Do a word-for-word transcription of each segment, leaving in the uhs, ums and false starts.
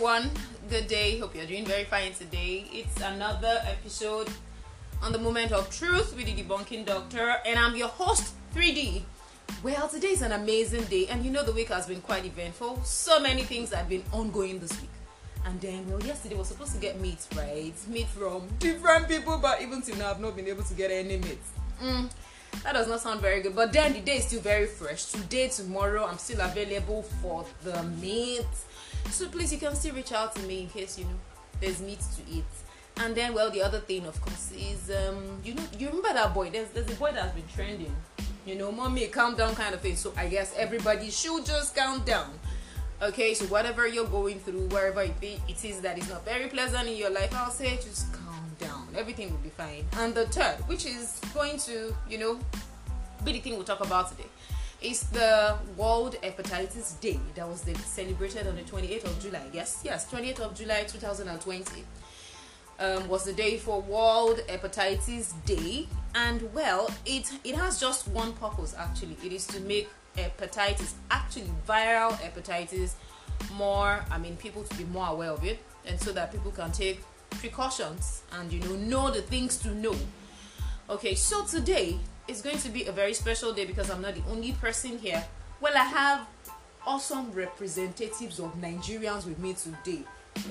everyone. Good day. Hope you're doing very fine today. It's another episode on the Moment of Truth with the Debunking Doctor, and I'm your host, three D. Well, today is an amazing day, and you know the week has been quite eventful. So many things have been ongoing this week. And then, well, yesterday was supposed to get meat, right? Meat from different people, but even till now, I've not been able to get any meat. Mm, that does not sound very good. But then the day is still very fresh. Today, tomorrow, I'm still available for the meat. So please, you can still reach out to me in case, you know, there's meat to eat. And then, well, the other thing, of course, is, um, you know, you remember that boy? There's, there's a boy that's been trending. You know, mommy, calm down kind of thing. So I guess everybody should just calm down. Okay, so whatever you're going through, wherever it is that is not very pleasant in your life, I'll say just calm down. Everything will be fine. And the third, which is going to, you know, be the thing we'll talk about today, is the World Hepatitis Day that was celebrated on the twenty-eighth of July. Yes, yes, twenty-eighth of July two thousand twenty um, was the day for World Hepatitis Day. And well, it, it has just one purpose actually. It is to make hepatitis, actually viral hepatitis, more, I mean, people to be more aware of it, and so that people can take precautions and, you know, know the things to know. Okay, so today is going to be a very special day because I'm not the only person here. Well, I have awesome representatives of Nigerians with me today.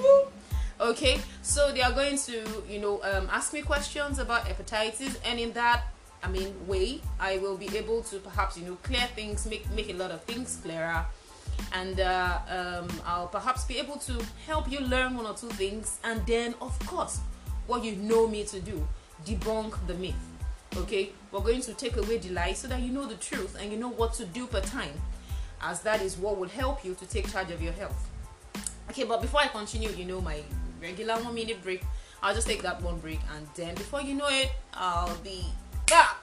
Okay, so they are going to, you know, um, ask me questions about hepatitis, and in that, I mean, way, I will be able to perhaps, you know, clear things, make make a lot of things clearer, and uh, um, I'll perhaps be able to help you learn one or two things, and then, of course, what you know me to do, debunk the myth. Okay, we're going to take away the lies so that you know the truth and you know what to do per time, as that is what will help you to take charge of your health. Okay, but before I continue, you know, my regular one minute break, I'll just take that one break, and then before you know it, I'll be back.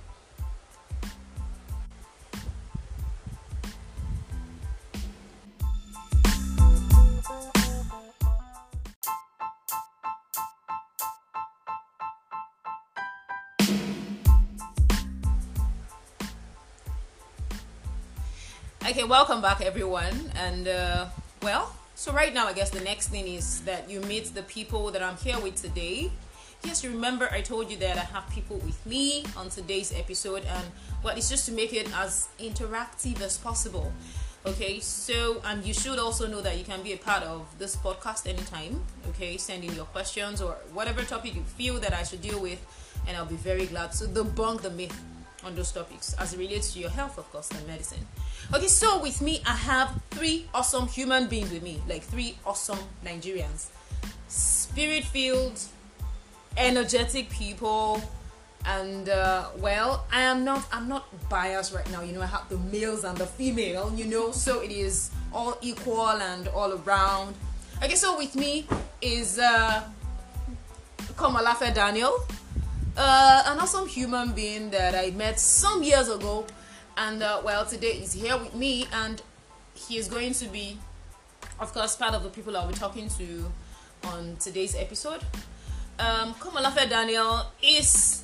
Okay, welcome back everyone, and uh, well, so right now I guess the next thing is that you meet the people that I'm here with today. Yes, you remember I told you that I have people with me on today's episode, and well, it's just to make it as interactive as possible. Okay, so, and you should also know that you can be a part of this podcast anytime. Okay, send in your questions or whatever topic you feel that I should deal with, and I'll be very glad to debunk the myth on those topics as it relates to your health, of course, and medicine. Okay, so with me, I have three awesome human beings with me, like three awesome Nigerians, spirit-filled, energetic people, and uh, well, I am not, I'm not biased right now. You know, I have the males and the female. You know, so it is all equal and all around. Okay, so with me is uh, Komolafe Daniel. Uh, an awesome human being that I met some years ago, and uh, well, today he's here with me, and he is going to be, of course, part of the people I'll be talking to on today's episode. Um, Komolafe Daniel is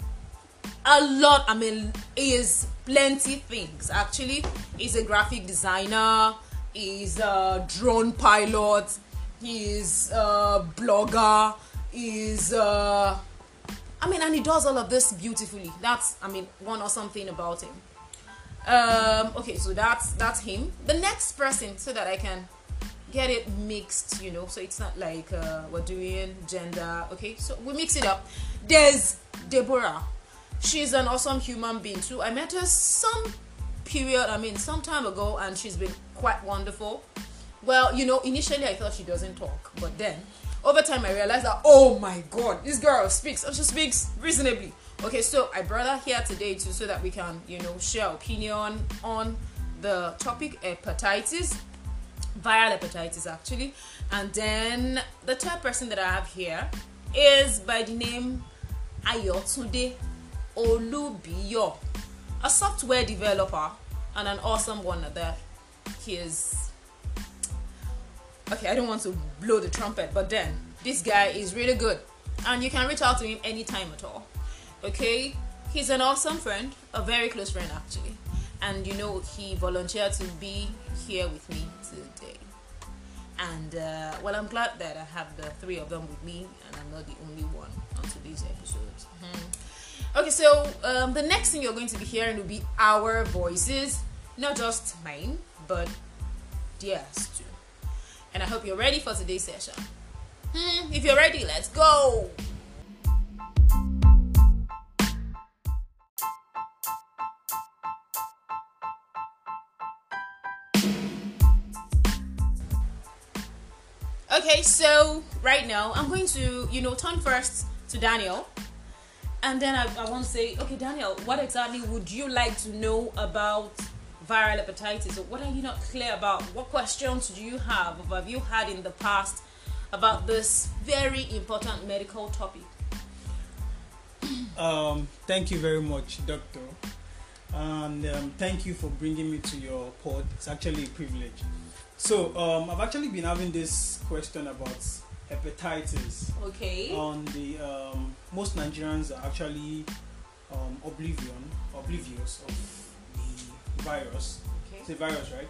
a lot, I mean, he is plenty things actually. He's a graphic designer, he's a drone pilot, he's a blogger, he's a I mean, and he does all of this beautifully. That's, I mean, one awesome thing about him. Um, okay, so that's that's him. The next person, so that I can get it mixed, you know, so it's not like uh, we're doing gender. Okay, so we mix it up. There's Deborah. She's an awesome human being too. I met her some period, I mean, some time ago, and she's been quite wonderful. Well, you know, initially I thought she doesn't talk, but then over time I realized that, oh my god, this girl speaks, and she speaks reasonably. Okay, so I brought her here today too, so that we can, you know, share opinion on the topic hepatitis, viral hepatitis actually. And then the third person that I have here is by the name Ayotunde Olubiyo, a software developer and an awesome one at that. He is okay, I don't want to blow the trumpet, but then this guy is really good, and you can reach out to him anytime at all. Okay, he's an awesome friend, a very close friend actually, and you know, he volunteered to be here with me today. And uh, well, I'm glad that I have the three of them with me, and I'm not the only one on today's episode. Mm-hmm. Okay, so um, the next thing you're going to be hearing will be our voices, not just mine, but theirs too. And I hope you're ready for today's session. Hmm, if you're ready, let's go! Okay, so right now I'm going to, you know, turn first to Daniel, and then I, I want to say, okay, Daniel, what exactly would you like to know about viral hepatitis? Or what are you not clear about? What questions do you have, or have you had in the past about this very important medical topic? Um, thank you very much, Doctor, and um, thank you for bringing me to your pod. It's actually a privilege. So, um, I've actually been having this question about hepatitis. Okay. On the um, most Nigerians are actually um, oblivion, oblivious of the virus. Okay. It's a virus, right?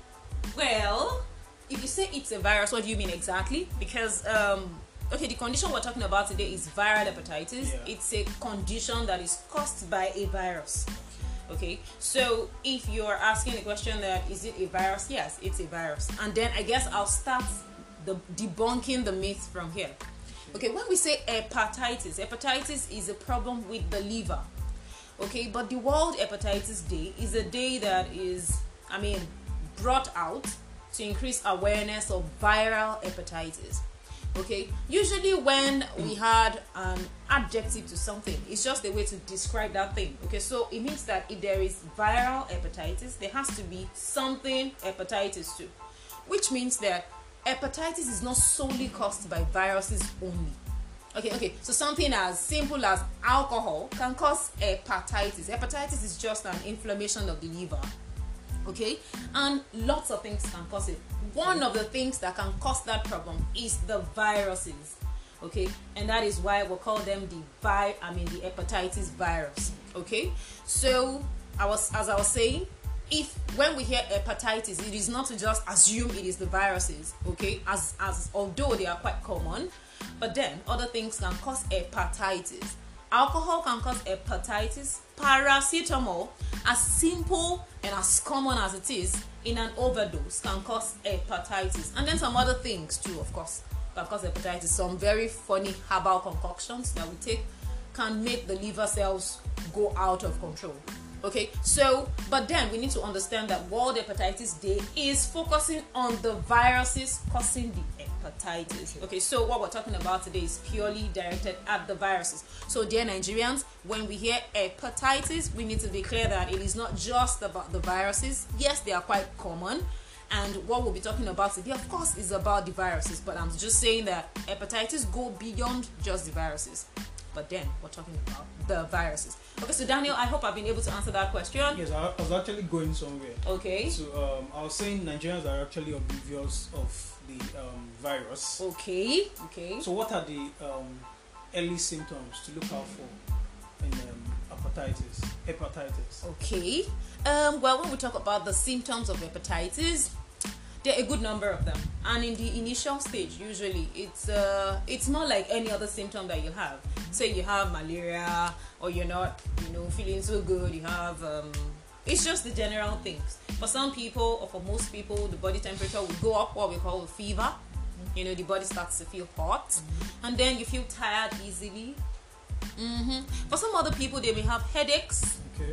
Well, if you say it's a virus, what do you mean exactly? Because um, okay, the condition we're talking about today is viral hepatitis. Yeah. It's a condition that is caused by a virus. Okay, so if you're asking the question that is it a virus, yes, it's a virus. And then I guess I'll start the debunking the myth from here. Okay, when we say hepatitis, hepatitis is a problem with the liver. Okay, but the World Hepatitis Day is a day that is, I mean, brought out to increase awareness of viral hepatitis. Okay, usually when we had an adjective to something, it's just a way to describe that thing. Okay, so it means that if there is viral hepatitis, there has to be something hepatitis too, which means that hepatitis is not solely caused by viruses only. Okay, okay, so something as simple as alcohol can cause hepatitis. Hepatitis is just an inflammation of the liver. Okay, and lots of things can cause it. One of the things that can cause that problem is the viruses. Okay, and that is why we call them the vi I mean the hepatitis virus. Okay, so I was as I was saying, if when we hear hepatitis, it is not to just assume it is the viruses. Okay, as as although they are quite common, but then other things can cause hepatitis. Alcohol can cause hepatitis. Paracetamol, as simple and as common as it is, in an overdose can cause hepatitis. And then some other things too, of course, can cause hepatitis. Some very funny herbal concoctions that we take can make the liver cells go out of control. Okay, so, but then we need to understand that World Hepatitis Day is focusing on the viruses causing the hepatitis. Okay, so what we're talking about today is purely directed at the viruses. So, dear Nigerians, when we hear hepatitis, we need to be clear that it is not just about the viruses. Yes, they are quite common. And what we'll be talking about today, of course, is about the viruses. But I'm just saying that hepatitis go beyond just the viruses. But then we're talking about the viruses. Okay, so Daniel, I hope I've been able to answer that question. Yes, I was actually going somewhere. Okay. So um, I was saying Nigerians are actually oblivious of the um, virus. Okay. Okay. So what are the um, early symptoms to look out for in um, hepatitis? Hepatitis. Okay. Um, well, when we talk about the symptoms of hepatitis, there are a good number of them, and in the initial stage, usually it's uh it's more like any other symptom that you have. Say you have malaria, or you're not, you know, feeling so good. You have um, it's just the general things. For some people, or for most people, the body temperature will go up, what we call a fever. You know, the body starts to feel hot, mm-hmm. and then you feel tired easily. Mm-hmm. For some other people, they may have headaches. Okay.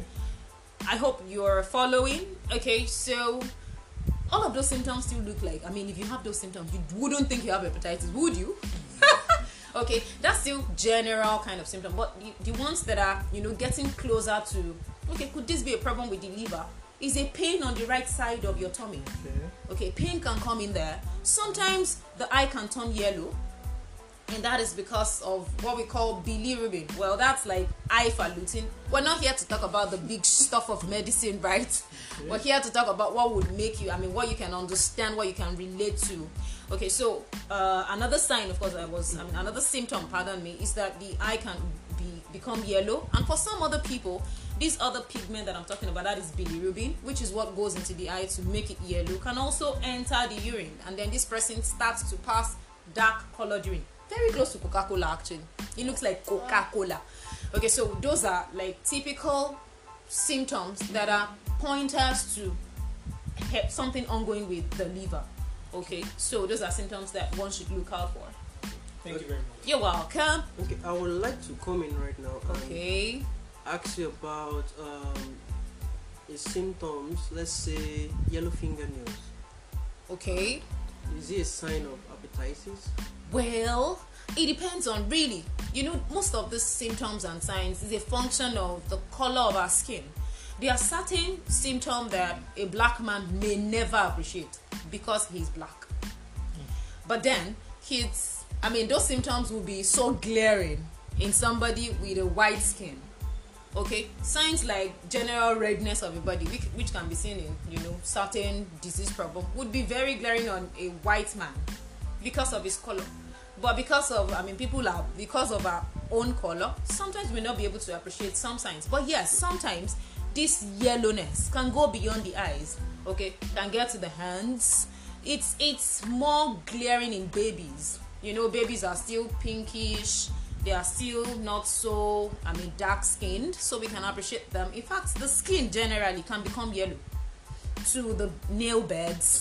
I hope you're following. Okay, so all of those symptoms still look like, I mean, if you have those symptoms, you wouldn't think you have hepatitis, would you? Okay, that's still general kind of symptom, but the, the ones that are, you know, getting closer to, okay, could this be a problem with the liver? Is a pain on the right side of your tummy. Okay. Okay, pain can come in there. Sometimes the eye can turn yellow, and that is because of what we call bilirubin. Well, that's like highfalutin. We're not here to talk about the big stuff of medicine, right? Okay. We're here to talk about what would make you, I mean, what you can understand, what you can relate to. Okay, so uh, another sign, of course, I was, I mean, another symptom, pardon me, is that the eye can be become yellow, and for some other people, this other pigment that I'm talking about, that is bilirubin, which is what goes into the eye to make it yellow, can also enter the urine, and then this person starts to pass dark colored urine, very close to Coca-Cola. Actually, it looks like Coca-Cola. Okay, so those are like typical symptoms that are pointers to something ongoing with the liver. Okay, so those are symptoms that one should look out for. Thank you very much. You're welcome. Okay, I would like to come in right now and Okay. ask you about um, the symptoms. Let's say yellow fingernails. Okay. Is it a sign of hepatitis? Well, it depends on, really. You know, most of the symptoms and signs is a function of the color of our skin. There are certain symptoms that a black man may never appreciate because he's black. But then, kids, I mean, those symptoms will be so glaring in somebody with a white skin. Okay, signs like general redness of the body, which, which can be seen in, you know, certain disease problem, would be very glaring on a white man because of his color. But because of, I mean, people are, because of our own color, sometimes we may not be able to appreciate some signs. But yes, sometimes this yellowness can go beyond the eyes. Okay, can get to the hands. It's it's more glaring in babies. You know, babies are still pinkish. They are still not so, I mean, dark skinned, so we can appreciate them. In fact, the skin generally can become yellow to the nail beds.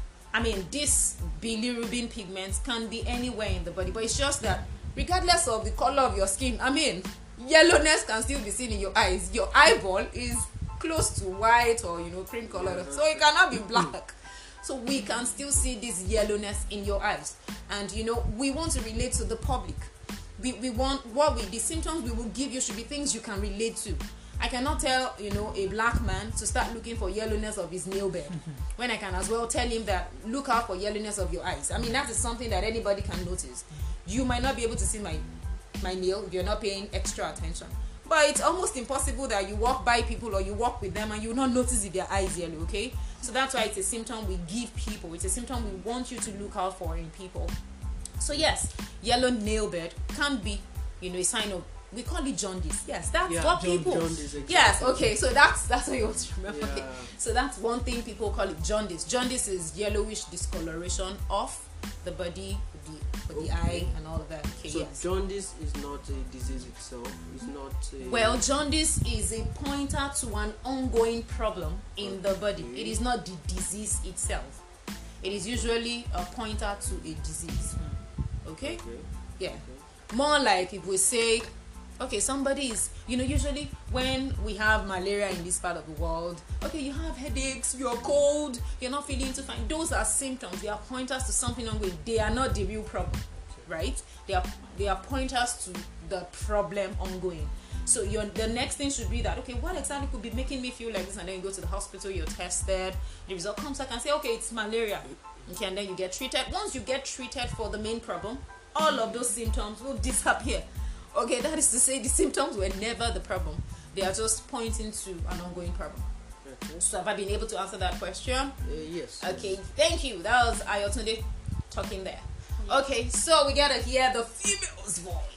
I mean, these bilirubin pigments can be anywhere in the body, but it's just that regardless of the color of your skin, I mean, yellowness can still be seen in your eyes. Your eyeball is close to white or, you know, cream color, Yeah, so it cannot be black. So we can still see this yellowness in your eyes. And, you know, we want to relate to the public. We, we want, what we, the symptoms we will give you should be things you can relate to. I cannot tell, you know, a black man to start looking for yellowness of his nail bed when I can as well tell him that look out for yellowness of your eyes. I mean, that is something that anybody can notice. You might not be able to see my my nail if you're not paying extra attention, but it's almost impossible that you walk by people or you walk with them and you will not notice if their eyes yellow. Okay, so that's why it's a symptom we give people. It's a symptom we want you to look out for in people. So yes, yellow nail bed can be, you know, a sign of, we call it jaundice. Yes, that's Yeah, what jaun- people. jaundice, exactly. Yes, okay. So that's that's what you want to remember. Yeah. Okay. So that's one thing people call it jaundice. Jaundice is yellowish discoloration of the body, the the Okay. eye, and all of that. Okay. So yes. jaundice is not a disease itself. It's not a... Well, jaundice is a pointer to an ongoing problem in the body. Okay. It is not the disease itself. It is usually a pointer to a disease. Okay? Okay. Yeah. Okay. More like if we say, okay, somebody is, you know, usually when we have malaria in this part of the world, okay, you have headaches, you're cold, you're not feeling too fine. Those are symptoms. They are pointers to something ongoing. They are not the real problem, right? They are they are pointers to the problem ongoing. So your the next thing should be that, okay, what exactly could be making me feel like this? And then you go to the hospital, you're tested, the result comes back and say, okay, it's malaria. Okay, and then you get treated. Once you get treated for the main problem, all of those symptoms will disappear. Okay, that is to say the symptoms were never the problem. They are just pointing to an ongoing problem. Okay. So have I been able to answer that question? Uh, yes. Okay, thank you. That was Ayotunde talking there. Okay, so we gotta hear the female's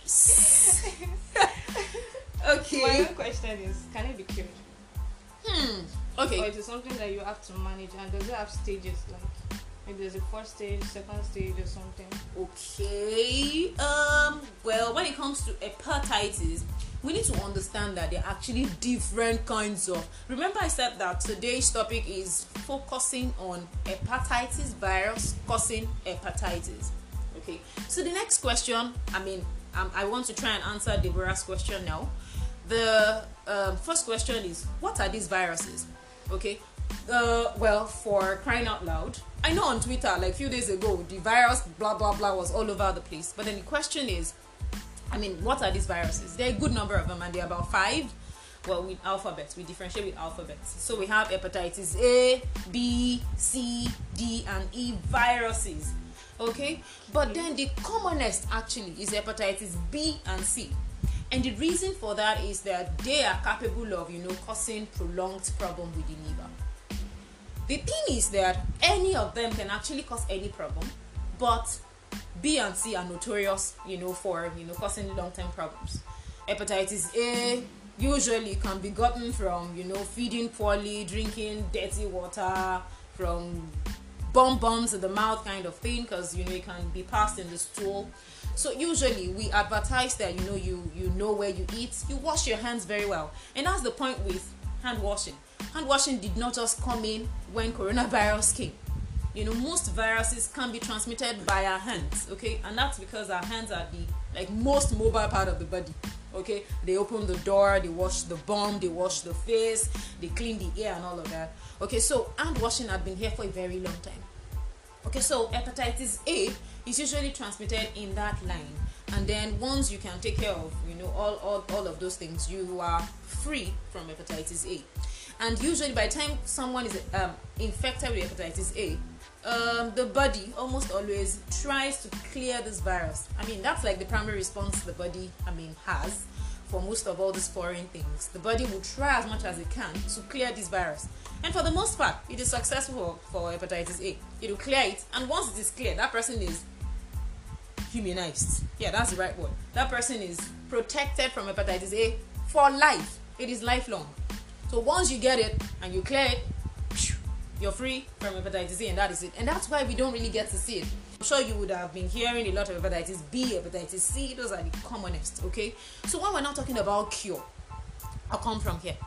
voice. My Okay. own question is, can it be cured? Hmm. Or Okay. is it something that you have to manage, and does it have stages, like if there's a first stage, second stage or something? Okay. Um. Well, when it comes to hepatitis, we need to understand that there are actually different kinds of. Remember, I said that today's topic is focusing on hepatitis virus causing hepatitis. Okay. So the next question, I mean, um, I want to try and answer Deborah's question now. The um, first question is, what are these viruses? Okay. Uh, well, for crying out loud, I know on Twitter, like a few days ago, the virus blah blah blah was all over the place. But then the question is, I mean, what are these viruses? There are a good number of them, and there are about five. Well, with alphabets, we differentiate with alphabets. So we have hepatitis A, B, C, D, and E viruses. Okay, but then the commonest actually is hepatitis B and C. And the reason for that is that they are capable of, you know, causing prolonged problem with the liver. The thing is that any of them can actually cause any problem, but B and C are notorious, you know, for, you know, causing long-term problems. Hepatitis A usually can be gotten from, you know, feeding poorly, drinking dirty water, from bomb bombs in the mouth kind of thing, because, you know, it can be passed in the stool. So usually we advertise that, you know, you you know where you eat, you wash your hands very well. And that's the point with hand washing. Hand washing did not just come in when coronavirus came. You know, most viruses can be transmitted by our hands, okay? And that's because our hands are the, like, most mobile part of the body, okay? They open the door, they wash the bum, they wash the face, they clean the ear and all of that. Okay, so hand washing had been here for a very long time. Okay, so hepatitis A is usually transmitted in that line. And then once you can take care of, you know, all, all, all of those things, you are free from hepatitis A. And usually by the time someone is um, infected with hepatitis A, um, the body almost always tries to clear this virus. I mean, that's like the primary response the body, I mean, has for most of all these foreign things. The body will try as much as it can to clear this virus. And for the most part, it is successful for hepatitis A. It will clear it, and once it is cleared, that person is immunized. Yeah, that's the right word. That person is protected from hepatitis A for life. It is lifelong. So once you get it and you clear it, you're free from hepatitis A, and that is it. And that's why we don't really get to see it. I'm sure you would have been hearing a lot of hepatitis B, hepatitis C. Those are the commonest, okay? So when we're not talking about cure, I'll come from here.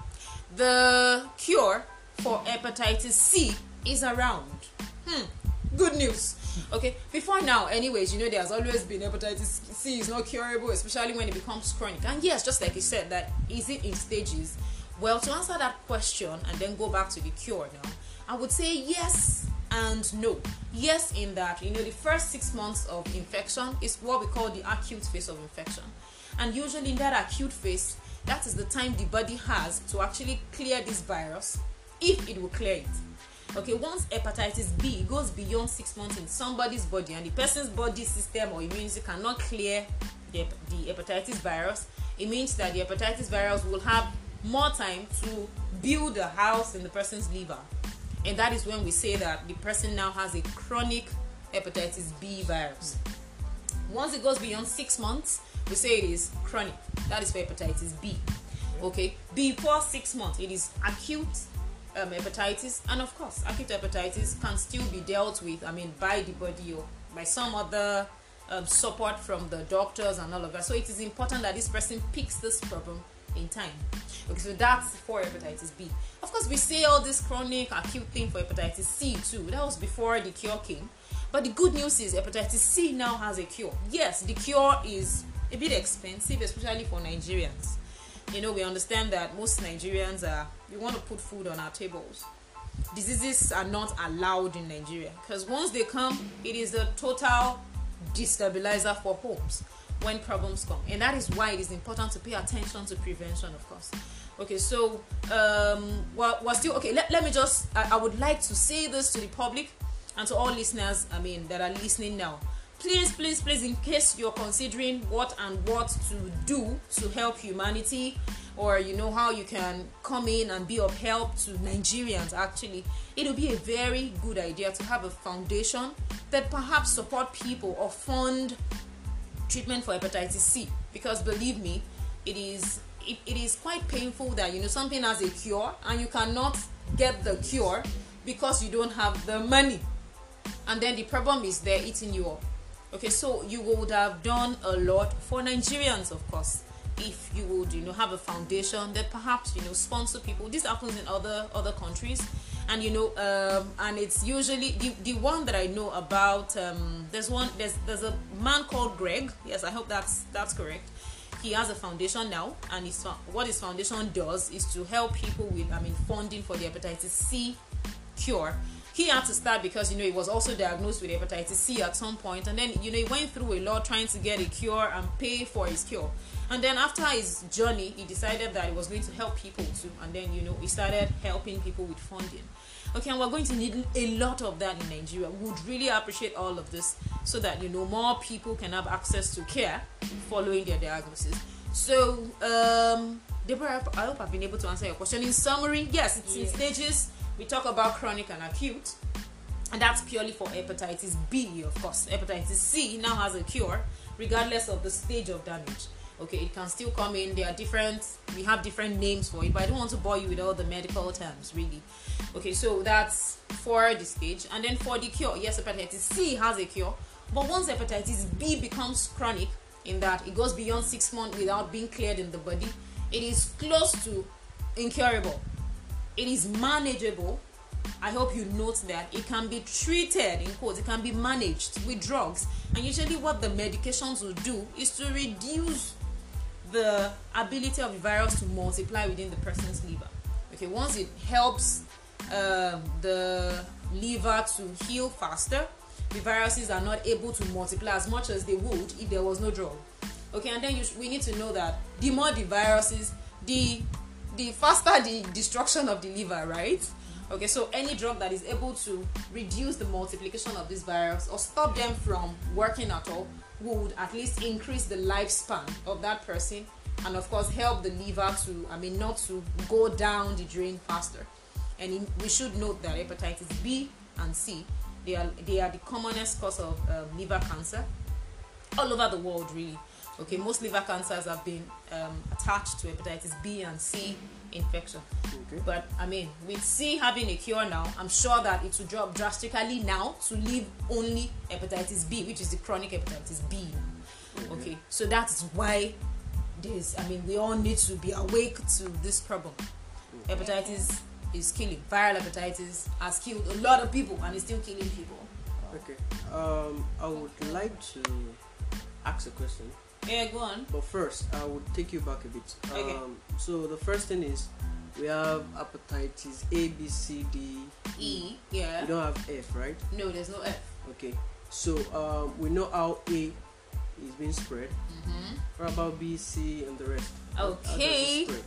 The cure for hepatitis C is around. Hmm, good news. Okay, before now, anyways, you know, there's always been hepatitis C is not curable, especially when it becomes chronic. And yes, just like you said, that is it in stages? Well, to answer that question and then go back to the cure now, I would say yes and no. Yes, in that, you know, the first six months of infection is what we call the acute phase of infection. And usually in that acute phase, that is the time the body has to actually clear this virus, if it will clear it. Okay, once hepatitis B goes beyond six months in somebody's body and the person's body system or immunity cannot clear the, the hepatitis virus, it means that the hepatitis virus will have more time to build a house in the person's liver. And that is when we say that the person now has a chronic hepatitis B virus. Once it goes beyond six months, we say it is chronic. That is for hepatitis B. Okay, before six months, it is acute um, hepatitis, and of course, acute hepatitis can still be dealt with, I mean, by the body or by some other um, support from the doctors and all of that. So it is important that this person picks this problem in time. Okay, so that's for hepatitis B. Of course, we say all this chronic acute thing for hepatitis C too. That was before the cure came. But the good news is hepatitis C now has a cure. Yes, the cure is a bit expensive, especially for Nigerians. You know, we understand that most Nigerians are, we want to put food on our tables. Diseases are not allowed in Nigeria because once they come, it is a total destabilizer for homes when problems come. And that is why it is important to pay attention to prevention, of course. Okay, so um, well, we're still, okay, let, let me just, I, I would like to say this to the public and to all listeners, I mean, that are listening now. Please, please, please, in case you're considering what and what to do to help humanity, or you know how you can come in and be of help to Nigerians, actually, it will be a very good idea to have a foundation that perhaps support people or fund treatment for hepatitis C. Because believe me, it is it, it is quite painful that, you know, something has a cure and you cannot get the cure because you don't have the money, and then the problem is they're eating you up. Okay, so you would have done a lot for Nigerians, of course, if you would, you know, have a foundation that perhaps, you know, sponsor people. This happens in other other countries, and you know, um, and it's usually the, the one that I know about. Um, there's one. There's there's a man called Greg. Yes, I hope that's that's correct. He has a foundation now, and his, what his foundation does is to help people with, I mean, funding for the hepatitis C cure. He had to start because, you know, he was also diagnosed with hepatitis C at some point, and then, you know, he went through a lot trying to get a cure and pay for his cure. And then after his journey, he decided that he was going to help people too, and then, you know, he started helping people with funding. Okay, and we're going to need a lot of that in Nigeria. We would really appreciate all of this so that, you know, more people can have access to care following their diagnosis. So, um, Deborah, I hope I've been able to answer your question. In summary, yes, it's yes. in stages. We talk about chronic and acute, and that's purely for hepatitis B, of course. Hepatitis C now has a cure, regardless of the stage of damage. Okay, it can still come in. There are different, we have different names for it, but I don't want to bore you with all the medical terms, really. Okay, so that's for the stage. And then for the cure, yes, hepatitis C has a cure, but once hepatitis B becomes chronic, in that it goes beyond six months without being cleared in the body, it is close to incurable. It is manageable. I hope you note that it can be treated, in quotes, it can be managed with drugs. And usually what the medications will do is to reduce the ability of the virus to multiply within the person's liver. Okay, once it helps uh, the liver to heal faster, the viruses are not able to multiply as much as they would if there was no drug. Okay, and then you sh- we need to know that the more the viruses, the the faster the destruction of the liver, right? Okay, so any drug that is able to reduce the multiplication of this virus or stop them from working at all would at least increase the lifespan of that person, and of course help the liver to, I mean, not to go down the drain faster. And in, we should note that hepatitis B and C, they are they are the commonest cause of um, liver cancer all over the world, really. Okay, most liver cancers have been um, attached to hepatitis B and C infection. Okay. But I mean, with C having a cure now, I'm sure that it will drop drastically now to leave only hepatitis B, which is the chronic hepatitis B now. Okay, okay, so that's why this, I mean, we all need to be awake to this problem. Okay. Hepatitis is killing. Viral hepatitis has killed a lot of people and is still killing people. Okay. Um, I would like to ask a question. Yeah, go on. But first, I would take you back a bit. Okay. Um, so the first thing is we have hepatitis A, B, C, D, E. Yeah. We don't have F, right? No, there's no F. Okay. So um, we know how A is being spread. Mm-hmm. What about B, C, and the rest? How- how does it Okay. spread?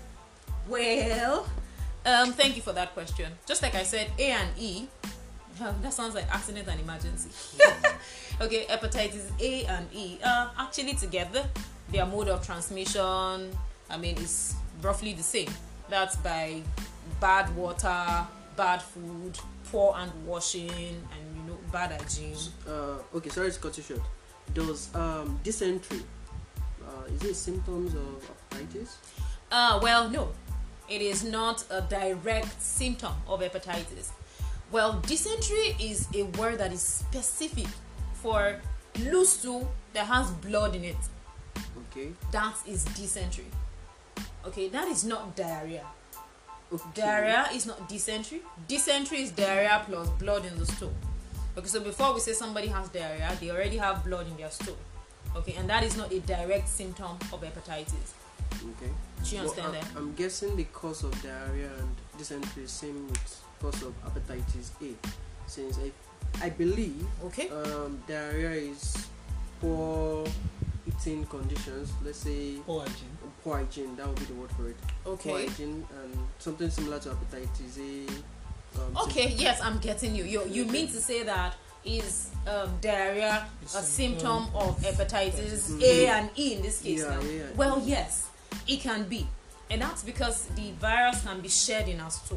Well, um, thank you for that question. Just like I said, A and E. Um, that sounds like accident and emergency. Okay, hepatitis A and E are actually together. Their mode of transmission, I mean, is roughly the same. That's by bad water, bad food, poor hand washing, and you know, bad hygiene. Uh, okay, sorry to cut you short. Does um, dysentery, uh, is it symptoms of hepatitis? Uh, well, no, it is not a direct symptom of hepatitis. Well, dysentery is a word that is specific for loose stool that has blood in it. Okay. That is dysentery. Okay, that is not diarrhea. Okay. Diarrhea is not dysentery. Dysentery is diarrhea plus blood in the stool. Okay, so before we say somebody has diarrhea, they already have blood in their stool. Okay, and that is not a direct symptom of hepatitis. Okay. Do you understand Well, that? I- I'm guessing the cause of diarrhea and dysentery is same with cause of hepatitis A, since I, I believe Okay. um, diarrhea is poor eating conditions. Let's say Poor hygiene. poor hygiene. That would be the word for it. Poor Okay. hygiene and something similar to hepatitis A. Um, Okay, yes, I'm getting you. You you mean to say that is um, diarrhea It's a a symptom symptom of hepatitis Mhm. A and E in this case Yeah, now? yeah. Well, yes, it can be. And that's because the virus can be shed in our stool.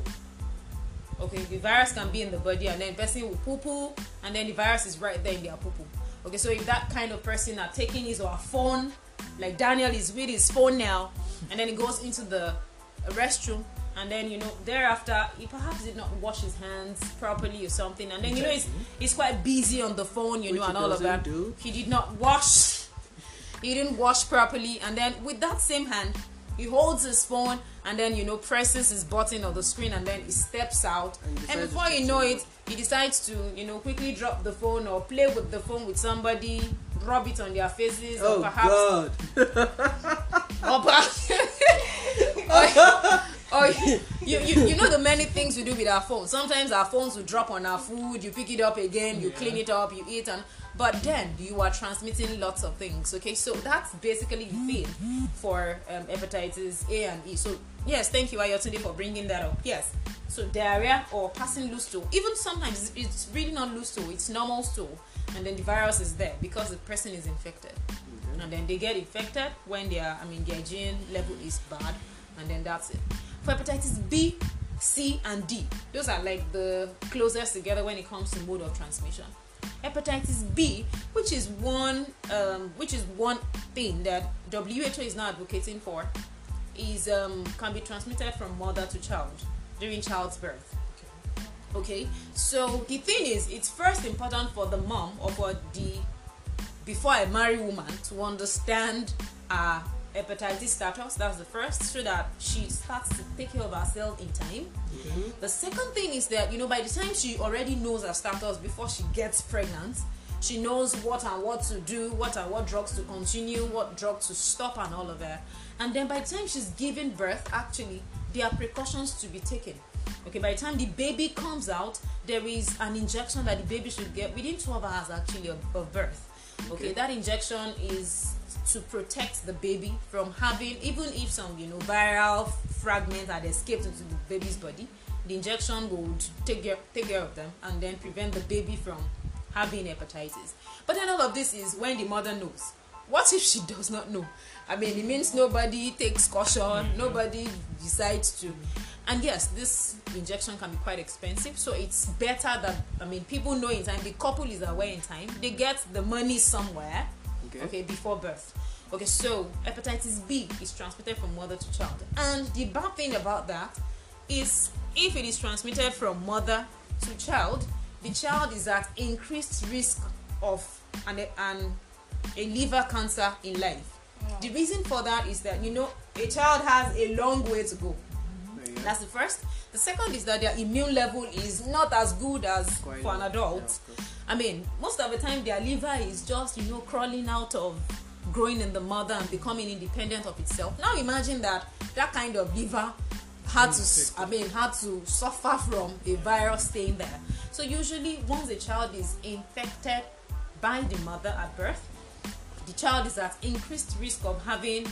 Okay, the virus can be in the body and then the person will poo poo and then the virus is right there in their poo poo. Okay, so if that kind of person are taking his or her phone, like Daniel is with his phone now, and then he goes into the restroom, and then you know thereafter he perhaps did not wash his hands properly or something, and then you know he's, he's quite busy on the phone, you Which know, he and all of doesn't that. do. He did not wash. He didn't wash properly, and then with that same hand, he holds his phone and then you know presses his button on the screen, and then he steps out. And And, decides before to you take know some- it, he decides to you know quickly drop the phone or play with the phone with somebody, rub it on their faces, Oh or perhaps God! or perhaps or, or you, you you know the many things we do with our phones. Sometimes our phones will drop on our food, you pick it up again, you Yeah. clean it up, you eat, and but then you are transmitting lots of things. Okay, so that's basically the thing for um, hepatitis A and E. So yes, thank you Ayotunde for bringing that up. Yes, so diarrhea or passing loose stool, even sometimes it's- it's really not loose stool, it's normal stool, and then the virus is there because the person is infected. Okay. And then they get infected when their I mean their gene level is bad, and then that's it. For hepatitis B, C, and D, those are like the closest together when it comes to mode of transmission. hepatitis B, which is one um, which is one thing that W H O is now advocating for, is um, can be transmitted from mother to child during child's birth. Okay, so the thing is, it's first important for the mom or for the before a married woman to understand her hepatitis status. That's the first, so that she starts to take care of herself in time. Mm-hmm. The second thing is that, you know, by the time she already knows her status before she gets pregnant, she knows what and what to do, what and what drugs to continue, what drugs to stop, and all of that. And then by the time she's giving birth, actually, there are precautions to be taken. Okay, by the time the baby comes out, there is an injection that the baby should get within twelve hours actually of, of birth. Okay, Okay. that injection is to protect the baby from having, even if some, you know, viral fragments had escaped into the baby's body, the injection would take care, take care of them and then prevent the baby from having hepatitis. But then all of this is when the mother knows. What if she does not know? I mean, it means nobody takes caution, nobody decides to. And yes, this injection can be quite expensive, so it's better that, I mean, people know in time, the couple is aware in time, they get the money somewhere, Okay. okay, before birth. Okay, so hepatitis B is transmitted from mother to child. And the bad thing about that is, if it is transmitted from mother to child, the child is at increased risk of an, an, a liver cancer in life. The reason for that is that, you know, a child has a long way to go. Yeah. That's the first. The second is that their immune level is not as good as Quite for an low. adult. Yeah, of course. I mean, most of the time their liver is just, you know, crawling out of growing in the mother and becoming independent of itself. Now imagine that that kind of liver had to, I mean, had to suffer from a virus staying there. So usually once a child is infected by the mother at birth, the child is at increased risk of having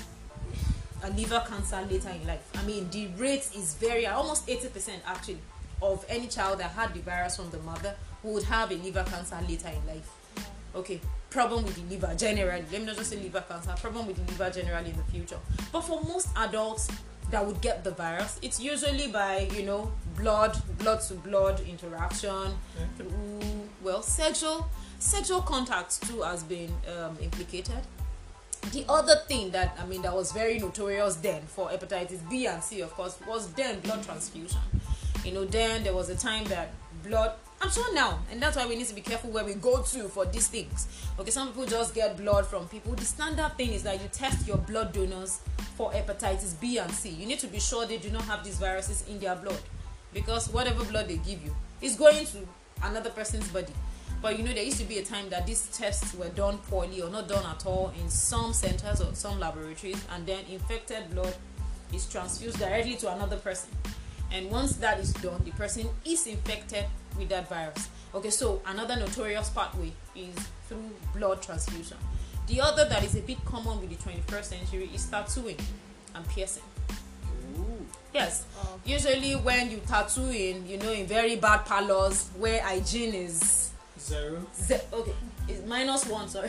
a liver cancer later in life. I mean, the rate is very, almost eighty percent actually, of any child that had the virus from the mother would have a liver cancer later in life. Okay, problem with the liver generally, let me not just say liver cancer, problem with the liver generally in the future. But for most adults that would get the virus, it's usually by, you know, blood, blood to blood interaction, through, well, sexual, sexual contacts too has been um, implicated. The other thing that, I mean, that was very notorious then for hepatitis B and C, of course, was then blood transfusion. You know, then there was a time that blood, I'm sure now, and that's why we need to be careful where we go to for these things. Okay, some people just get blood from people. The standard thing is that you test your blood donors for hepatitis B and C. You need to be sure they do not have these viruses in their blood, because whatever blood they give you is going to another person's body. But you know, there used to be a time that these tests were done poorly or not done at all in some centers or some laboratories, and then infected blood is transfused directly to another person. And once that is done, the person is infected with that virus. Okay, so another notorious pathway is through blood transfusion. The other that is a bit common with the twenty-first century is tattooing and piercing. Ooh. Yes, Oh. usually when you tattoo in, you know, in very bad parlors where hygiene is Zero. ze- okay, it's minus one, sorry.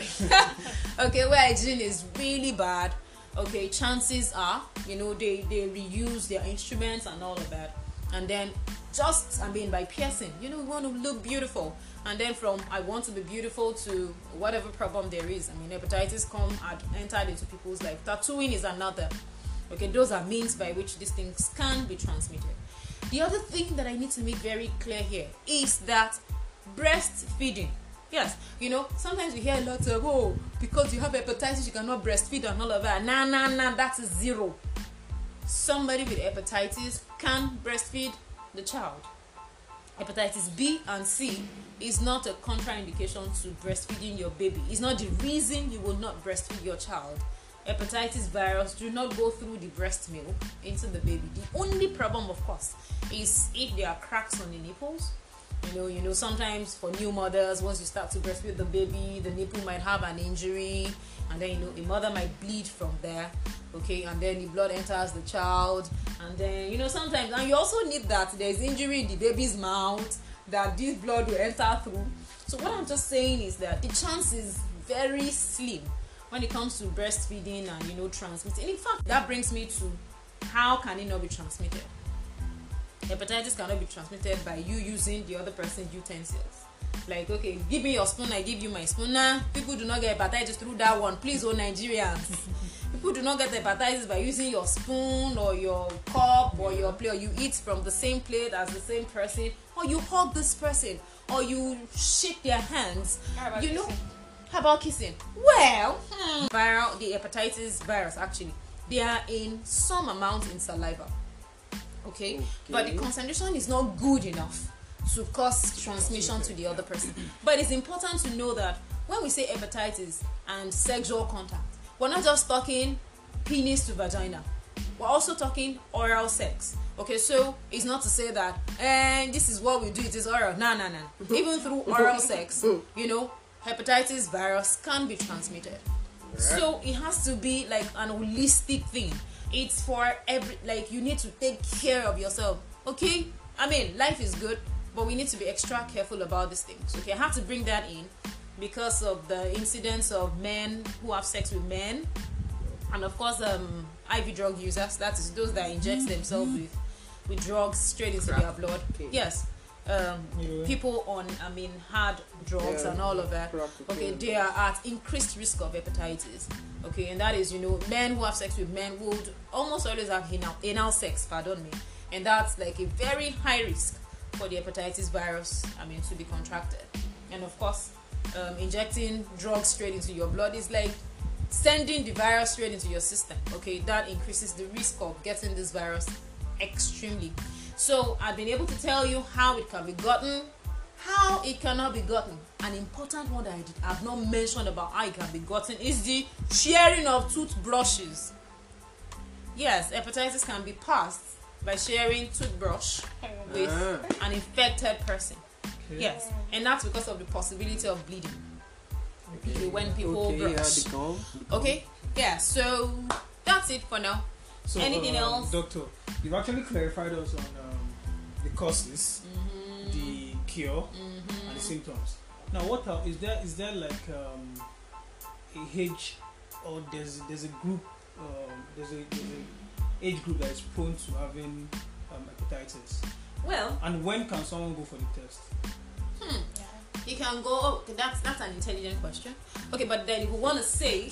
Okay, where hygiene is really bad. Okay, chances are, you know, they they reuse their instruments and all of that, and then just, I mean, by piercing, you know, we want to look beautiful, and then from I want to be beautiful to whatever problem there is. I mean, hepatitis come and entered into people's life. Tattooing is another. Okay, those are means by which these things can be transmitted. The other thing that I need to make very clear here is that breastfeeding. Yes, you know, sometimes we hear a lot of, oh, because you have hepatitis, you cannot breastfeed and all of that. Nah, nah, nah, that's a zero. Somebody with hepatitis can breastfeed the child. Hepatitis B and C is not a contraindication to breastfeeding your baby. It's not the reason you will not breastfeed your child. Hepatitis virus do not go through the breast milk into the baby. The only problem, of course, is if there are cracks on the nipples. You know, you know, sometimes for new mothers, once you start to breastfeed the baby, the nipple might have an injury, and then, you know, the mother might bleed from there. Okay, and then the blood enters the child, and then, you know, sometimes, and you also need that there's injury in the baby's mouth that this blood will enter through. So what I'm just saying is that the chance is very slim when it comes to breastfeeding and, you know, transmitting. In fact, that brings me to how can it not be transmitted? Hepatitis cannot be transmitted by you using the other person's utensils. Like, okay, give me your spoon, I give you my spoon. Nah, people do not get hepatitis through that one. Please, oh Nigerians. People do not get hepatitis by using your spoon or your cup or your plate, or you eat from the same plate as the same person, or you hug this person, or you shake their hands. How about You know, kissing? how about kissing? Well, hmm, viral, the hepatitis virus actually, they are in some amount in saliva. Okay? Okay. But the concentration is not good enough to cause transmission to the other person. But it's important to know that when we say hepatitis and sexual contact, we're not just talking penis to vagina. We're also talking oral sex. Okay, so it's not to say that, and this is what we do, it is oral. No, no, no. Even through oral sex, you know, hepatitis virus can be transmitted. So it has to be like an holistic thing. It's for every, like, you need to take care of yourself. Okay? I mean, life is good, but we need to be extra careful about these things. Okay, I have to bring that in because of the incidence of men who have sex with men, and of course, um, I V drug users. That is those that inject themselves with with drugs straight into their blood. Okay. Yes, um, Yeah. people on, I mean, hard drugs Yeah. and all of that. Crack Okay, cocaine. they are at increased risk of hepatitis. Okay, and that is, you know, men who have sex with men would almost always have anal, anal sex, pardon me, and that's like a very high risk for the hepatitis virus, I mean, to be contracted. And of course, um, injecting drugs straight into your blood is like sending the virus straight into your system. Okay, that increases the risk of getting this virus extremely. So I've been able to tell you how it can be gotten, how it cannot be gotten. An important one that I did, I've not mentioned about how it can be gotten is the sharing of toothbrushes. Yes, hepatitis can be passed by sharing toothbrush with Ah. an infected person. Okay. Yes, and that's because of the possibility of bleeding. Okay, when people Okay, yeah, brush. the gum. Okay, yeah, so that's it for now. So, Anything uh, else? Doctor, you've actually clarified us on um, the causes, Mm-hmm. the cure, and the symptoms. Now, what are, is there? Is there like um, a age, or there's there's a group, um, there's a there's a age group that is prone to having um, hepatitis? Well, And when can someone go for the test? hmm, you can go. Oh, okay, that's that's an intelligent question. Okay, but then if we want to say,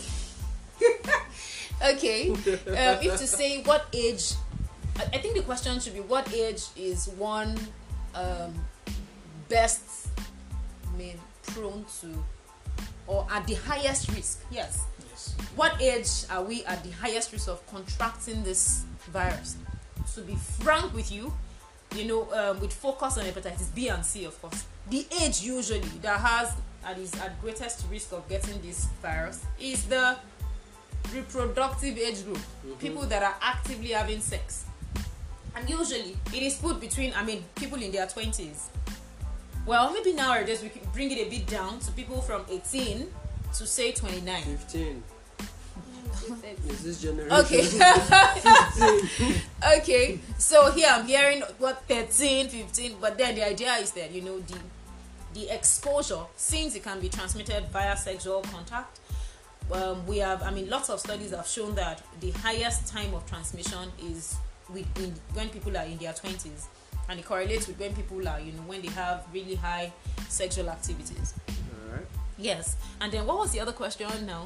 okay, um, if to say what age, I, I think the question should be what age is one um, best, I mean, prone to, or at the highest risk. Yes. Yes. What age are we at the highest risk of contracting this virus? To be frank with you, you know, um, with focus on hepatitis B and C, of course, the age usually that has and is at greatest risk of getting this virus is the reproductive age group, people that are actively having sex, and usually it is put between, I mean, people in their twenties. Well, maybe nowadays we can bring it a bit down to people from eighteen to say twenty-nine. fifteen. Is this generation? Okay. Okay, so here I'm hearing what thirteen, fifteen, but then the idea is that, you know, the the exposure, since it can be transmitted via sexual contact, um, we have, I mean, lots of studies have shown that the highest time of transmission is with in, when people are in their twenties, and it correlates with when people are, you know, when they have really high sexual activities. Alright. Yes, and then what was the other question now?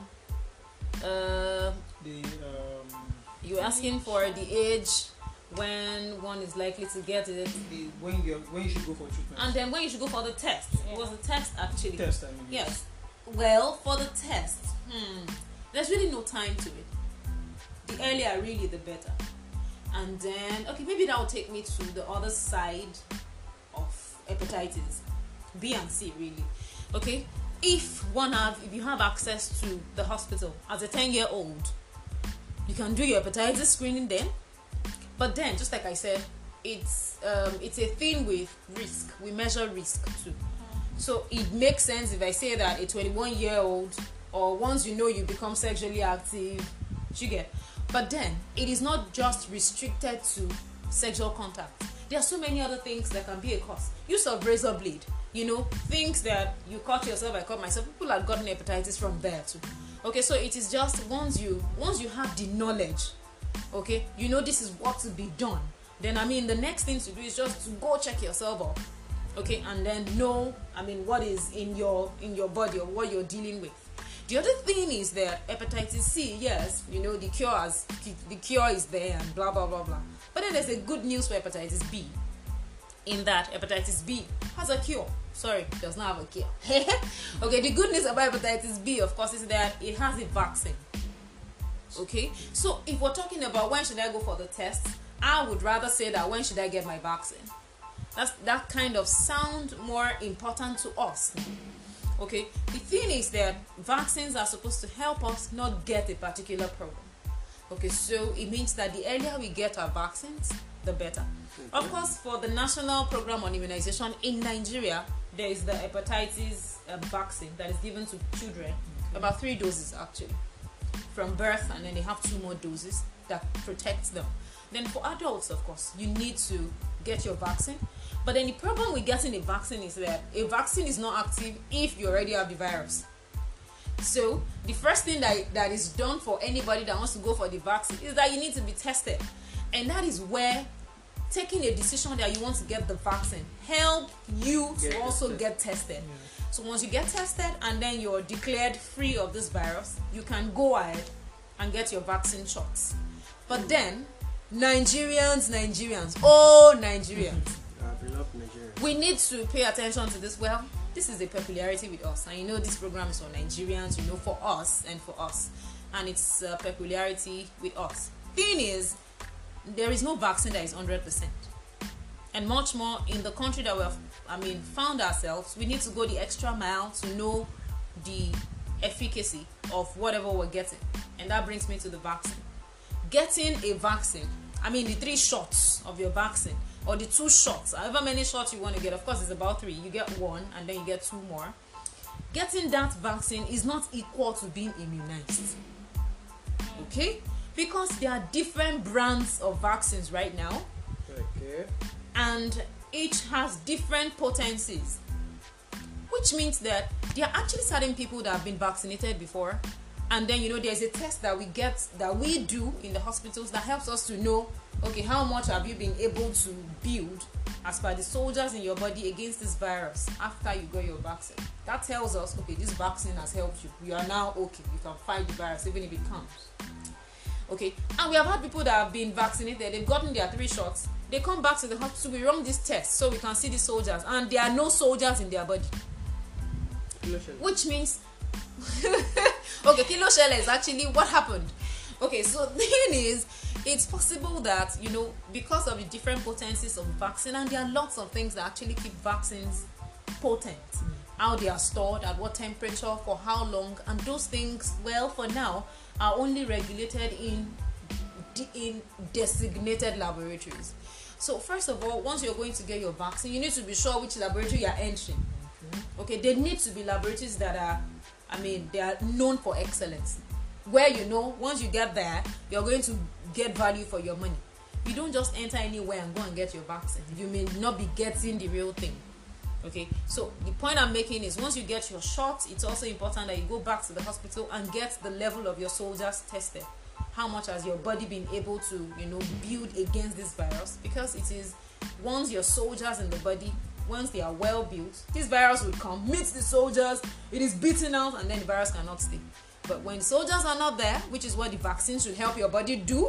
Uh, The um, you're asking for the age when one is likely to get it, the when you when you should go for treatment. and then when you should go for the test. It was the test actually. test. I mean. Yes. Well, for the test, hmm, there's really no time to it. The earlier, really, the better. And then, okay, maybe that will take me to the other side of hepatitis, B and C, really. Okay, if one have, if you have access to the hospital as a ten-year-old, you can do your hepatitis screening then. But then, just like I said, it's um, it's a thing with risk. We measure risk too. So it makes sense if I say that a twenty-one year old, or once you know you become sexually active, you get. But then it is not just restricted to sexual contact. There are so many other things that can be a cause. Use of razor blade, you know, things that you cut yourself, I cut myself. People have gotten hepatitis from there too. Okay, so it is just once you once you have the knowledge, okay, you know this is what to be done. Then I mean the next thing to do is just to go check yourself up. okay, and then know, I mean, what is in your in your body or what you're dealing with. The other thing is that hepatitis C, yes, you know, the cure has, the cure is there and blah blah blah blah. But then there's a good news for hepatitis B, in that hepatitis B has a cure. Sorry, it does not have a cure. Okay, the good news about hepatitis B, of course, is that it has a vaccine. Okay, so if we're talking about when should I go for the test, I would rather say that when should I get my vaccine. That's that kind of sound more important to us. Okay, the thing is that vaccines are supposed to help us not get a particular problem. Okay, so it means that the earlier we get our vaccines, the better. Okay. Of course, for the National Program on Immunization in Nigeria, there is the hepatitis uh, vaccine that is given to children, okay. About three doses actually, from birth, and then they have two more doses that protects them. Then for adults, of course, you need to get your vaccine. But then the problem with getting a vaccine is that a vaccine is not active if you already have the virus. So the first thing that, that is done for anybody that wants to go for the vaccine is that you need to be tested. And that is where taking a decision that you want to get the vaccine help you to get also tested. get tested. Yeah. So once you get tested and then you're declared free of this virus, you can go ahead and get your vaccine shots. But then Nigerians, Nigerians, oh Nigerians. We need to pay attention to this. Well, this is a peculiarity with us, and you know this program is for Nigerians, you know, for us and for us, and it's a peculiarity with us. Thing is, there is no vaccine that is one hundred percent, and much more in the country that we have, I mean, found ourselves. We need to go the extra mile to know the efficacy of whatever we're getting, and that brings me to the vaccine. Getting a vaccine, I mean, the three shots of your vaccine, or the two shots, however many shots you want to get, of course it's about three, you get one and then you get two more. Getting that vaccine is not equal to being immunized, okay, because there are different brands of vaccines right now, okay, and each has different potencies, which means that there are actually certain people that have been vaccinated before, and then, you know, there's a test that we get, that we do in the hospitals, that helps us to know, okay, how much have you been able to build as per the soldiers in your body against this virus after you got your vaccine. That tells us, okay, this vaccine has helped you. You are now okay. You can fight the virus even if it comes. Okay, and we have had people that have been vaccinated, they've gotten their three shots, they come back to the hospital, we run this test so we can see the soldiers, and there are no soldiers in their body. Which means okay, kilo shell is actually what happened. Okay, so the thing is, it's possible that, you know, because of the different potencies of vaccine, and there are lots of things that actually keep vaccines potent, mm. how they are stored, at what temperature, for how long, and those things, well, for now, are only regulated in in designated laboratories. So first of all, once you're going to get your vaccine, you need to be sure which laboratory you're entering. Okay, okay, they need to be laboratories that are, I mean, they are known for excellence, where, you know, once you get there, you're going to get value for your money. You don't just enter anywhere and go and get your vaccine. You may not be getting the real thing. Okay, so the point I'm making is, once you get your shot, it's also important that you go back to the hospital and get the level of your soldiers tested. How much has your body been able to, you know, build against this virus? Because it is, once your soldiers in the body, once they are well built, this virus will come, meet the soldiers, it is beaten out, and then the virus cannot stay. But when soldiers are not there, which is what the vaccine should help your body do,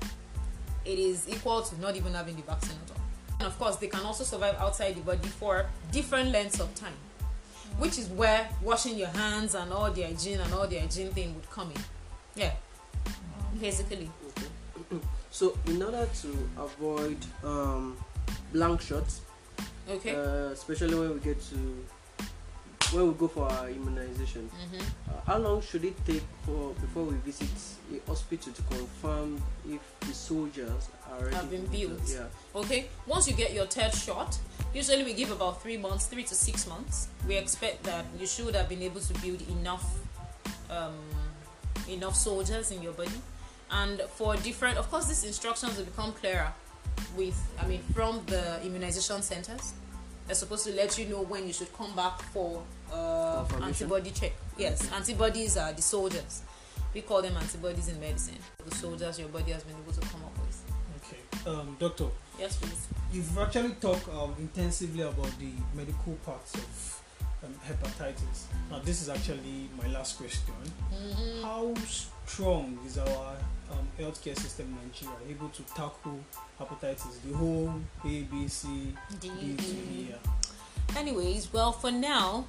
it is equal to not even having the vaccine at all. And of course, they can also survive outside the body for different lengths of time, which is where washing your hands and all the hygiene and all the hygiene thing would come in. Yeah, basically. Okay. So in order to avoid um, blank shots, okay, uh, especially when we get to when we go for our immunization, mm-hmm. uh, how long should it take for before we visit a hospital to confirm if the soldiers are ready? Have been built. Yeah. Okay. Once you get your third shot, usually we give about three months, three to six months. We expect that you should have been able to build enough, um, enough soldiers in your body, and for different. Of course, these instructions will become clearer with, I mean, from the immunization centers. They're supposed to let you know when you should come back for uh, antibody check. Yes, okay. Antibodies are the soldiers. We call them antibodies in medicine. The soldiers your body has been able to come up with. Okay, um, doctor. Yes, please. You've actually talked um, intensively about the medical parts of um, hepatitis. Now, this is actually my last question. Mm-hmm. How strong is our um, healthcare system in Nigeria able to tackle hepatitis, the whole A, B, C, D, D, to E? Yeah. Anyways, well, for now,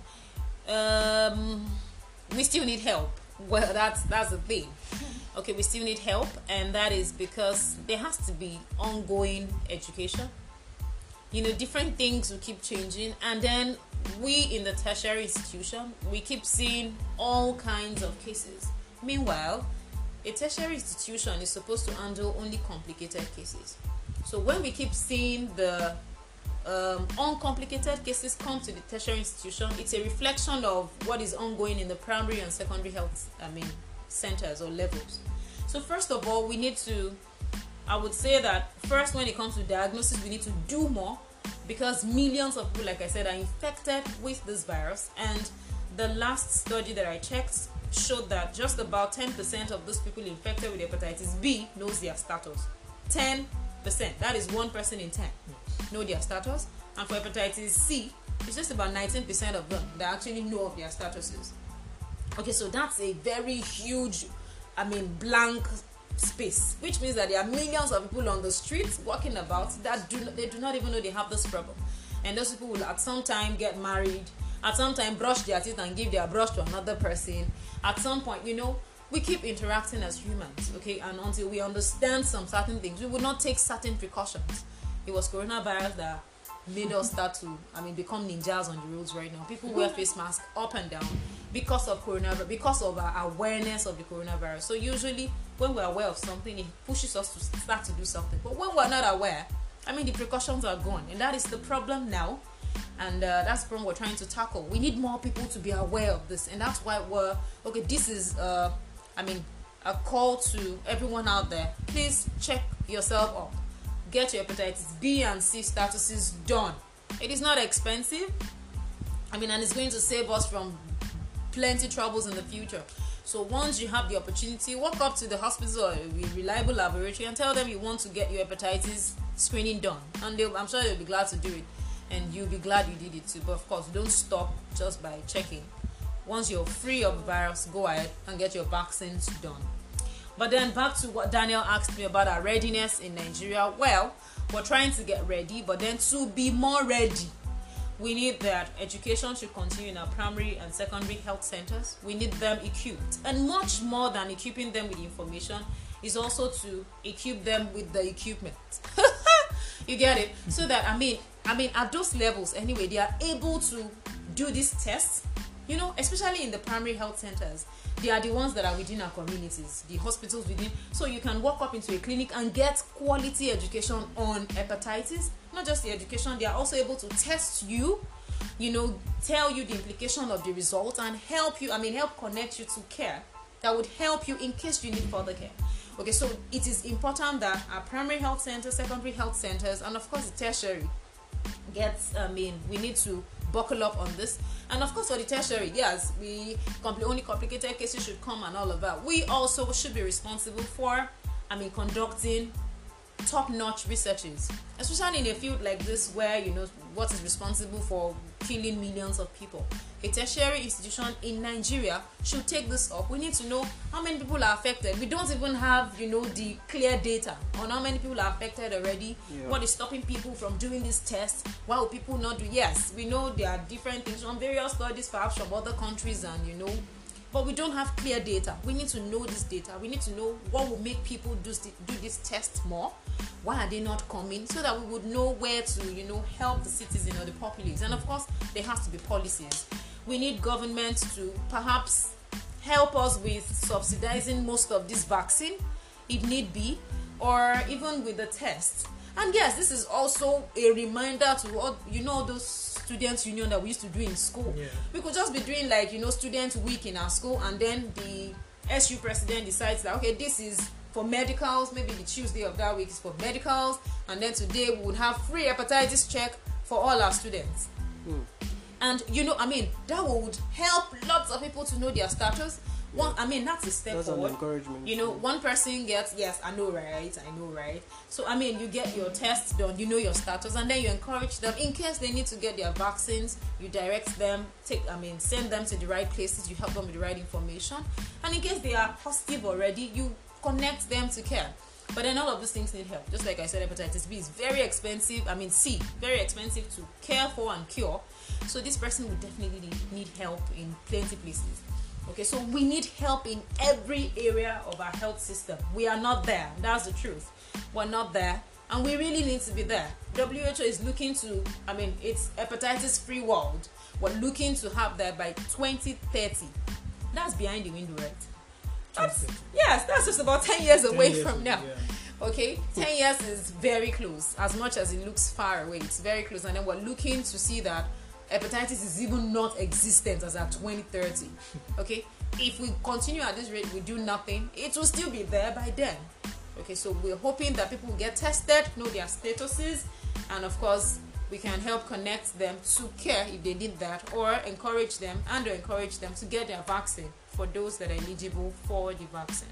um, we still need help. Well, that's that's the thing. Okay, we still need help, and that is because there has to be ongoing education. You know, different things will keep changing, and then we in the tertiary institution, we keep seeing all kinds of cases. Meanwhile, a tertiary institution is supposed to handle only complicated cases. So when we keep seeing the um, uncomplicated cases come to the tertiary institution, it's a reflection of what is ongoing in the primary and secondary health, I mean, centers or levels. So first of all, we need to, I would say that first, when it comes to diagnosis, we need to do more, because millions of people, like I said, are infected with this virus. And the last study that I checked showed that just about ten percent of those people infected with hepatitis B knows their status. ten percent, that is one person in ten know their status. And for hepatitis C, it's just about nineteen percent of them that actually know of their statuses. Okay, so that's a very huge, I mean, blank space, which means that there are millions of people on the streets walking about that do they do not even know they have this problem. And those people will at some time get married, at some time brush their teeth and give their brush to another person. At some point, you know, we keep interacting as humans, okay, and until we understand some certain things, we would not take certain precautions. It was coronavirus that made us start to, I mean, become ninjas on the roads right now. People wear face masks up and down because of coronavirus, because of our awareness of the coronavirus. So usually when we're aware of something, it pushes us to start to do something. But when we're not aware, I mean, the precautions are gone, and that is the problem now. And uh, that's the problem we're trying to tackle. We need more people to be aware of this, and that's why we're okay. This is, uh, I mean, a call to everyone out there. Please check yourself up. Get your hepatitis B and C statuses done. It is not expensive. I mean, and it's going to save us from plenty troubles in the future. So once you have the opportunity, walk up to the hospital or a reliable laboratory and tell them you want to get your hepatitis screening done, and I'm sure they'll be glad to do it, and you'll be glad you did it too. But of course, don't stop just by checking. Once you're free of the virus, go ahead and get your vaccines done. But then back to what Daniel asked me about our readiness in Nigeria. Well, we're trying to get ready, but then to be more ready, we need that education should continue in our primary and secondary health centers. We need them equipped, and much more than equipping them with information is also to equip them with the equipment. You get it? So that I mean, I mean, at those levels anyway, they are able to do these tests. You know, especially in the primary health centers, they are the ones that are within our communities, the hospitals within. So you can walk up into a clinic and get quality education on hepatitis. Not just the education, they are also able to test you, you know, tell you the implication of the result and help you, I mean, help connect you to care that would help you in case you need further care. Okay, so it is important that our primary health centers, secondary health centers, and of course the tertiary gets, I mean, we need to buckle up on this. And of course for the tertiary, yes, we compl- only complicated cases should come and all of that. We also should be responsible for, I mean, conducting top-notch researches, especially in a field like this where, you know, what is responsible for killing millions of people. A tertiary institution in Nigeria should take this up. We need to know how many people are affected. We don't even have, you know, the clear data on how many people are affected already. Yeah. What is stopping people from doing this test? Why will people not do? Yes, we know there are different things from various studies, perhaps from other countries, and you know, but we don't have clear data. We need to know this data. We need to know what will make people do, do this test more. Why are they not coming? So that we would know where to, you know, help the citizen or the populace. And of course, there has to be policies. We need government to perhaps help us with subsidizing most of this vaccine, if need be, or even with the test. And yes, this is also a reminder to all, you know, those students' union that we used to do in school. Yeah. We could just be doing like, you know, student week in our school, and then the S U president decides that, okay, this is for medicals, maybe the Tuesday of that week is for medicals, and then today we would have free hepatitis check for all our students. Mm. And you know, I mean, that would help lots of people to know their status. One, I mean, that's a step That's an forward. encouragement. You know, one person gets, yes, I know, right? I know, right? So, I mean, you get your tests done, you know your status, and then you encourage them. In case they need to get their vaccines, you direct them, take, I mean, send them to the right places, you help them with the right information. And in case they are positive already, you connect them to care. But then all of these things need help. Just like I said, hepatitis B is very expensive. I mean, C, very expensive to care for and cure. So this person would definitely need, need help in plenty places. Okay, so we need help in every area of our health system. We are not there. That's the truth. We're not there. And we really need to be there. W H O is looking to, I mean, it's hepatitis-free world. We're looking to have that by twenty thirty. That's behind the window, right? That's, yes, that's just about ten years away ten years from now. Yeah. Okay, ten years is very close. As much as it looks far away, it's very close. And then we're looking to see that hepatitis is even not existent as at twenty thirty. Okay, if we continue at this rate, we do nothing, it will still be there by then. Okay, so we're hoping that people will get tested, know their statuses, and of course we can help connect them to care if they need that, or encourage them and or encourage them to get their vaccine for those that are eligible for the vaccine.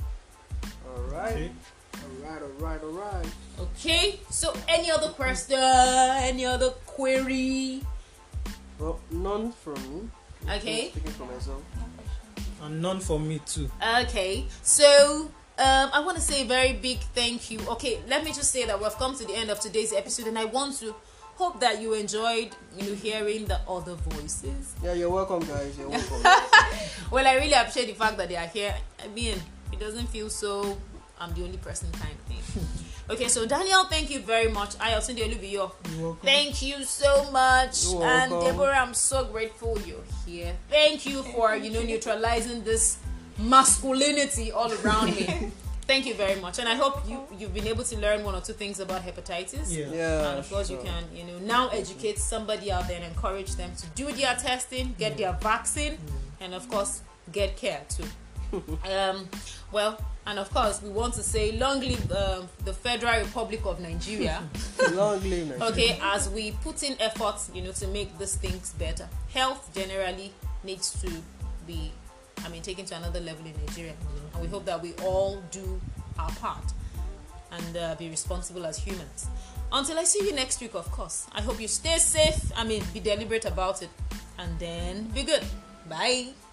All right. Okay. All right. All right. All right. Okay, so any other question, any other query? Well, none from me. Okay. Speaking for myself. And none for me too. Okay, so um, I want to say a very big thank you. Okay, let me just say that we've come to the end of today's episode, and I want to hope that you enjoyed, you know, hearing the other voices. Yeah, you're welcome, guys. You're welcome. Well, I really appreciate the fact that they are here. I mean, it doesn't feel so I'm the only person kind of thing. Okay, so Daniel, thank you very much. I also do You're welcome. Thank you so much. You're And welcome. Deborah, I'm so grateful you're here. Thank you for, you know, neutralizing this masculinity all around me. Thank you very much. And I hope you, you've been able to learn one or two things about hepatitis. Yeah. Yeah. And of course, sure. you can, you know, now educate somebody out there and encourage them to do their testing, get their vaccine, and of course, get care too. um, well, and of course, we want to say long live um, the Federal Republic of Nigeria. Long live Nigeria. Okay, as we put in efforts, you know, to make these things better. Health generally needs to be, I mean, taken to another level in Nigeria, and we hope that we all do our part and uh, be responsible as humans. Until I see you next week, of course, I hope you stay safe. I mean, be deliberate about it, and then be good. Bye.